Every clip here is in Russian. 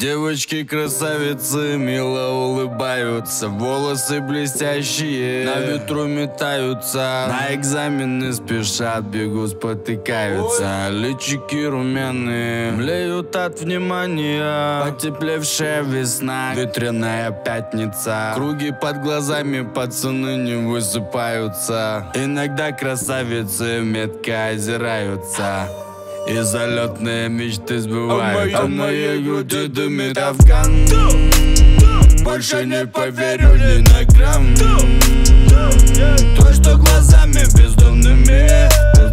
Девочки-красавицы мило улыбаются, волосы блестящие на ветру метаются, на экзамены спешат, бегут, спотыкаются. Личики румяные млеют от внимания, потеплевшая весна, ветреная пятница. Круги под глазами, пацаны не высыпаются. Иногда красавицы метко озираются, и залетные мечты сбываются. А в моей груди дымит Афган. Больше не поверю ни на грамм. То, что глазами бездомными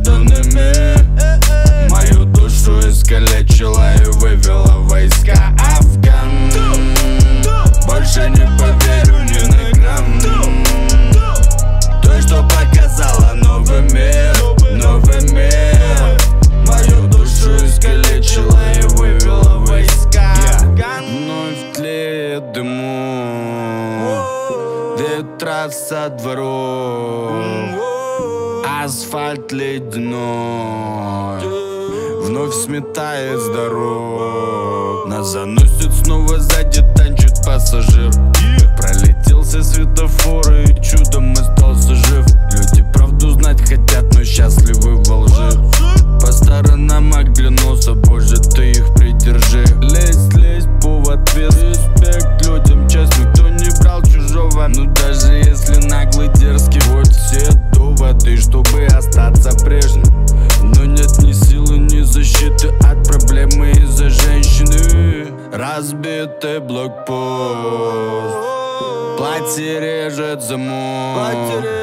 мою душу искалечила и вывела в войска. Афган. Больше не поверю ни на грамм. То, что показала новый мир, новый мир. Мою душу искалечила и вывела в войска. Вновь тлеет дыму, ветра со дворов, асфальт ледяной вновь сметает с дорог. Нас заносит снова, сзади танчит пассажир. Пролетел все светофоры и чудом остался жив. Люди правду знать хотят, но счастливы во лжи. По сторонам оглянулся, боже, ты их придержи. Лезь по ответ. Респект людям, честно, никто не брал чужого. Но даже если наглый, дерзкий, вот все доводы, чтобы остаться прежним. Но нет ни силы, ни защиты от проблемы из-за женщины. Разбитый блокпост, платье режет замок,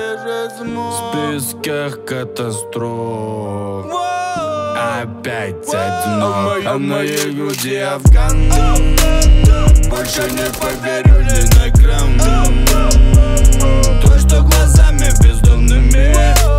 в списках катастроф опять одно. А в моей груди Афган. Больше не поверю ни на грамм. То, что глазами бездомными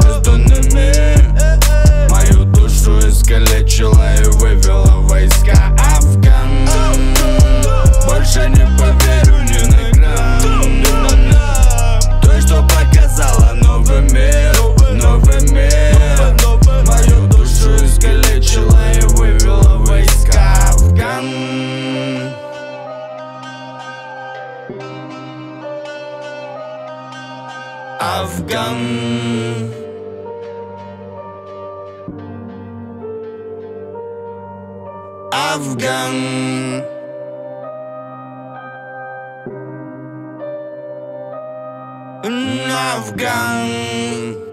мою душу искалечила и вывела в войска. Афган. Больше не поверю ни на грамм. То, что показала новый мир, новый мир. Мою душу искалечила и вывела в войска. Афган. Афган. Афган. Афган.